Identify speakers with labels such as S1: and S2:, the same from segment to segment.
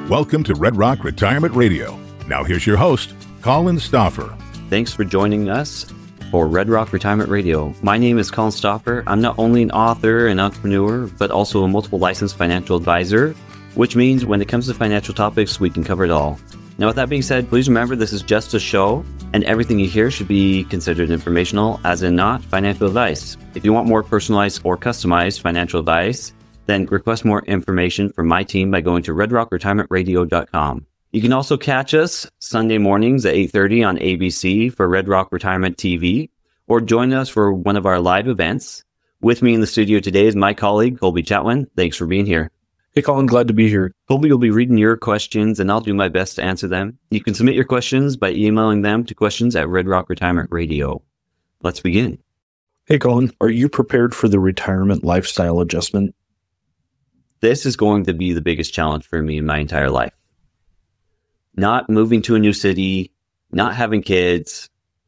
S1: Welcome to Red Rock Retirement Radio. Now here's your host, Colin Stoffer.
S2: Thanks for joining us for Red Rock Retirement Radio. My name is Colin Stoffer. I'm not only an author and entrepreneur, but also a multiple licensed financial advisor, which means when it comes to financial topics, we can cover it all. Now, with that being said, please remember this is just a show, and everything you hear should be considered informational, as in not financial advice. If you want more personalized or customized financial advice, then request more information from my team by going to redrockretirementradio.com. You can also catch us Sunday mornings at 8:30 on ABC for Red Rock Retirement TV, or join us for one of our live events. With me in the studio today is my colleague, Colby Chatwin. Thanks for being here.
S3: Hey, Colin, glad to be here.
S2: Colby will be reading your questions, and I'll do my best to answer them. You can submit your questions by emailing them to questions@redrockretirementradio. Let's begin.
S3: Hey, Colin, are you prepared for the retirement lifestyle adjustment?
S2: This is going to be the biggest challenge for me in my entire life. Not moving to a new city, not having kids,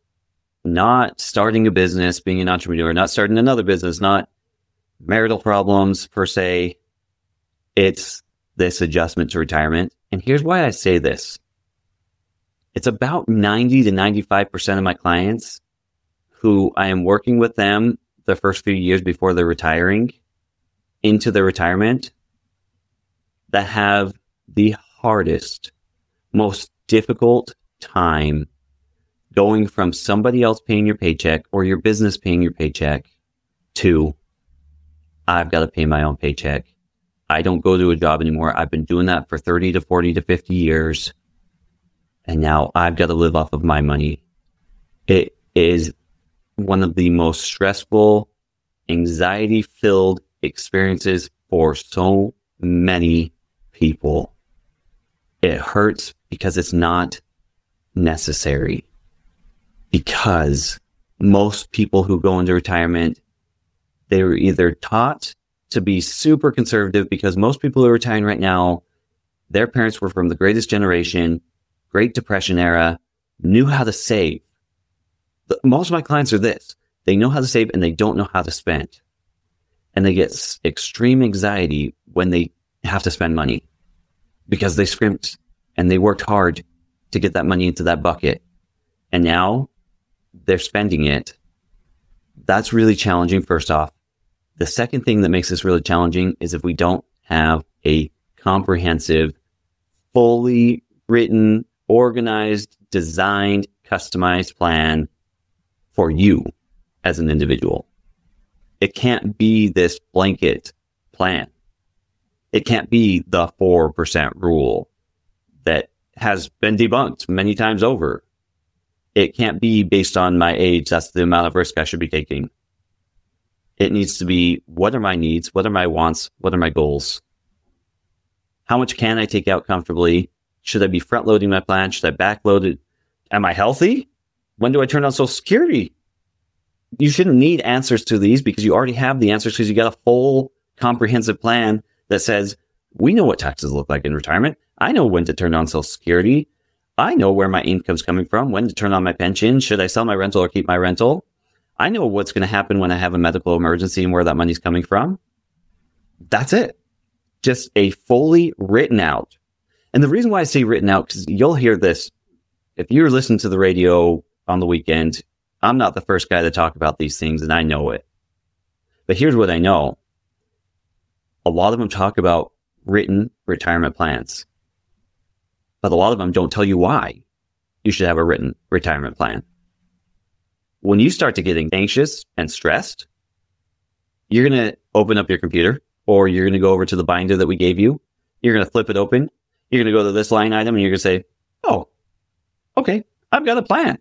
S2: not starting a business, being an entrepreneur, not starting another business, not marital problems per se. It's this adjustment to retirement. And here's why I say this. It's about 90 to 95% of my clients who I am working with them the first few years before they're retiring into their retirement that have the hardest, most difficult time going from somebody else paying your paycheck or your business paying your paycheck to, I've got to pay my own paycheck. I don't go to a job anymore. I've been doing that for 30 to 40 to 50 years. And now I've got to live off of my money. It is one of the most stressful, anxiety-filled experiences for so many people. It hurts because it's not necessary. Because most people who go into retirement, they were either taught to be super conservative, because most people who are retiring right now, their parents were from the greatest generation, Great Depression era, knew how to save. Most of my clients are this. They know how to save and they don't know how to spend. And they get extreme anxiety when they have to spend money because they scrimped and they worked hard to get that money into that bucket. And now they're spending it. That's really challenging, first off. The second thing that makes this really challenging is if we don't have a comprehensive, fully written, organized, designed, customized plan for you as an individual. It can't be this blanket plan. It can't be the 4% rule that has been debunked many times over. It can't be based on my age. That's the amount of risk I should be taking. It needs to be, what are my needs? What are my wants? What are my goals? How much can I take out comfortably? Should I be front loading my plan? Should I backload it? Am I healthy? When do I turn on Social Security? You shouldn't need answers to these because you already have the answers, because you got a full comprehensive plan that says, we know what taxes look like in retirement. I know when to turn on Social Security. I know where my income's coming from, when to turn on my pension. Should I sell my rental or keep my rental? I know what's going to happen when I have a medical emergency and where that money's coming from. That's it. Just a fully written out. And the reason why I say written out, because you'll hear this. If you're listening to the radio on the weekend, I'm not the first guy to talk about these things, and I know it. But here's what I know. A lot of them talk about written retirement plans. But a lot of them don't tell you why you should have a written retirement plan. When you start to getting anxious and stressed, you're going to open up your computer, or you're going to go over to the binder that we gave you. You're going to flip it open. You're going to go to this line item and you're going to say, oh, okay, I've got a plan.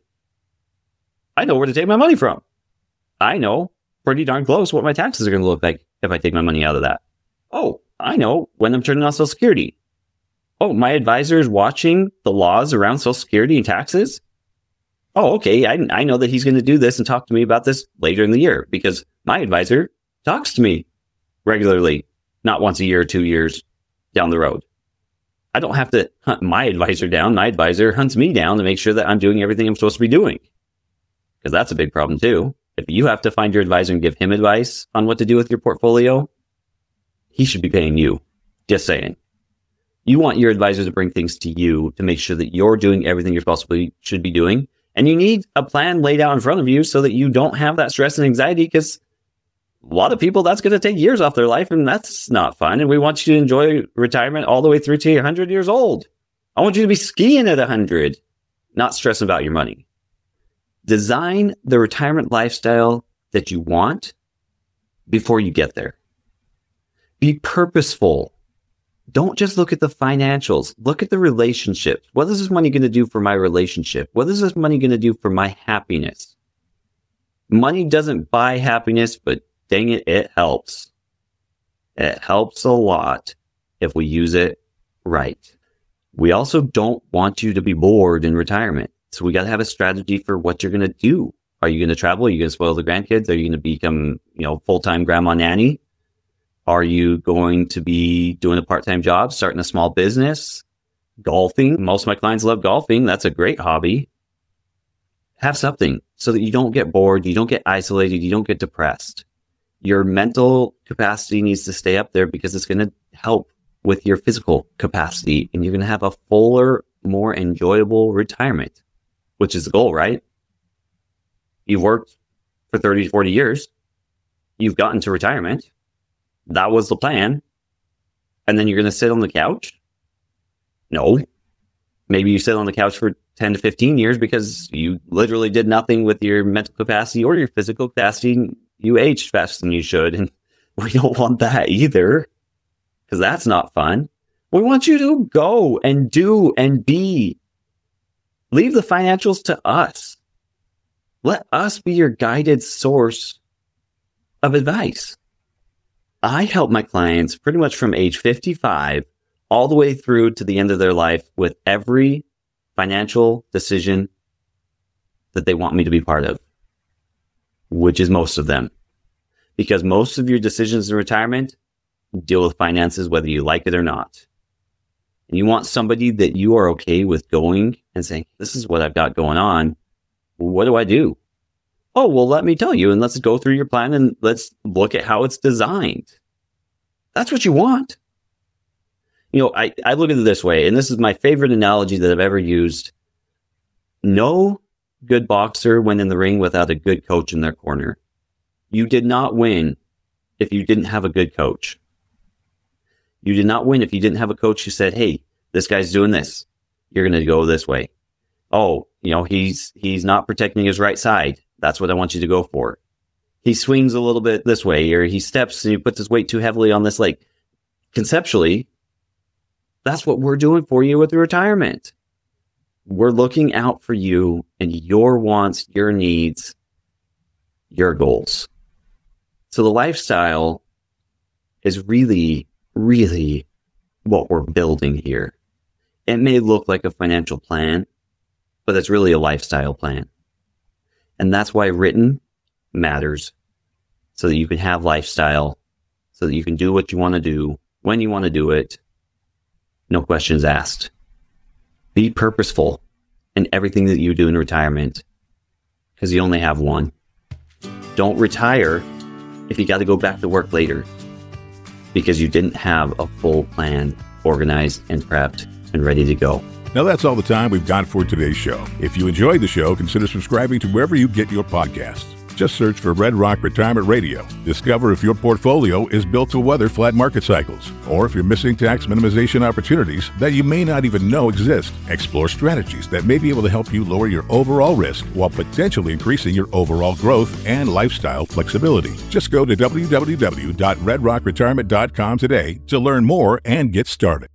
S2: I know where to take my money from. I know pretty darn close what my taxes are going to look like if I take my money out of that. Oh, I know when I'm turning on Social Security. Oh, my advisor is watching the laws around Social Security and taxes. Oh, okay, I know that he's going to do this and talk to me about this later in the year because my advisor talks to me regularly, not once a year or 2 years down the road. I don't have to hunt my advisor down. My advisor hunts me down to make sure that I'm doing everything I'm supposed to be doing. Because that's a big problem too. If you have to find your advisor and give him advice on what to do with your portfolio, he should be paying you. Just saying. You want your advisor to bring things to you to make sure that you're doing everything you're possibly should be doing. And you need a plan laid out in front of you so that you don't have that stress and anxiety, because a lot of people, that's going to take years off their life, and that's not fun. And we want you to enjoy retirement all the way through to 100 years old. I want you to be skiing at 100, not stressing about your money. Design the retirement lifestyle that you want before you get there. Be purposeful. Don't just look at the financials. Look at the relationships. What is this money going to do for my relationship? What is this money going to do for my happiness? Money doesn't buy happiness, but dang it, it helps. It helps a lot if we use it right. We also don't want you to be bored in retirement. So we got to have a strategy for what you're going to do. Are you going to travel? Are you going to spoil the grandkids? Are you going to become, full-time grandma nanny? Are you going to be doing a part-time job, starting a small business, golfing? Most of my clients love golfing. That's a great hobby. Have something so that you don't get bored, you don't get isolated, you don't get depressed. Your mental capacity needs to stay up there because it's going to help with your physical capacity, and you're going to have a fuller, more enjoyable retirement, which is the goal, right? You've worked for 30, 40 years. You've gotten to retirement. That was the plan. And then you're going to sit on the couch? No. Maybe you sit on the couch for 10 to 15 years because you literally did nothing with your mental capacity or your physical capacity. You aged faster than you should. And we don't want that either, because that's not fun. We want you to go and do and be. Leave the financials to us. Let us be your guided source of advice. I help my clients pretty much from age 55 all the way through to the end of their life with every financial decision that they want me to be part of, which is most of them. Because most of your decisions in retirement deal with finances, whether you like it or not. And you want somebody that you are okay with going and saying, this is what I've got going on. What do I do? Oh, well, let me tell you, and let's go through your plan and let's look at how it's designed. That's what you want. I look at it this way, and this is my favorite analogy that I've ever used. No good boxer went in the ring without a good coach in their corner. You did not win if you didn't have a good coach. You did not win if you didn't have a coach who said, hey, this guy's doing this. You're going to go this way. Oh, he's not protecting his right side. That's what I want you to go for. He swings a little bit this way, or he steps and he puts his weight too heavily on this leg. Conceptually, that's what we're doing for you with your retirement. We're looking out for you and your wants, your needs, your goals. So the lifestyle is really, really what we're building here. It may look like a financial plan, but it's really a lifestyle plan. And that's why written matters, so that you can have lifestyle, so that you can do what you want to do, when you want to do it, no questions asked. Be purposeful in everything that you do in retirement, because you only have one. Don't retire if you got to go back to work later, because you didn't have a full plan organized and prepped and ready to go.
S1: Now that's all the time we've got for today's show. If you enjoyed the show, consider subscribing to wherever you get your podcasts. Just search for Red Rock Retirement Radio. Discover if your portfolio is built to weather flat market cycles, or if you're missing tax minimization opportunities that you may not even know exist. Explore strategies that may be able to help you lower your overall risk while potentially increasing your overall growth and lifestyle flexibility. Just go to www.redrockretirement.com today to learn more and get started.